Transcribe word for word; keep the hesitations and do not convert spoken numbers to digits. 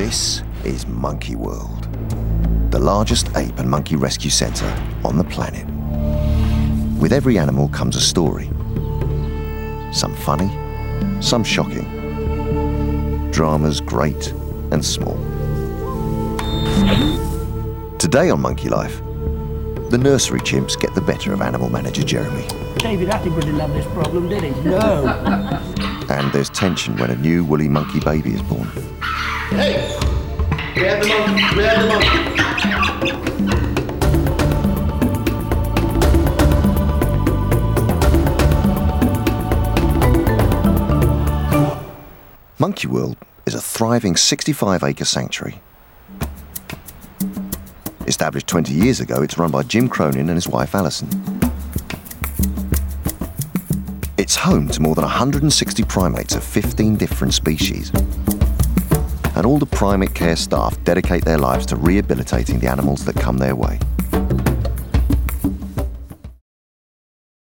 This is Monkey World, the largest ape and monkey rescue centre on the planet. With every animal comes a story. Some funny, some shocking. Dramas great and small. Today on Monkey Life, the nursery chimps get the better of animal manager Jeremy. David Attenborough didn't have this problem, did he? No. And there's tension when a new woolly monkey baby is born. Hey! We have the monkey! We have the monkey! Monkey World is a thriving sixty-five acre sanctuary. Established twenty years ago, it's run by Jim Cronin and his wife Alison. It's home to more than one hundred sixty primates of fifteen different species. And all the primate care staff dedicate their lives to rehabilitating the animals that come their way.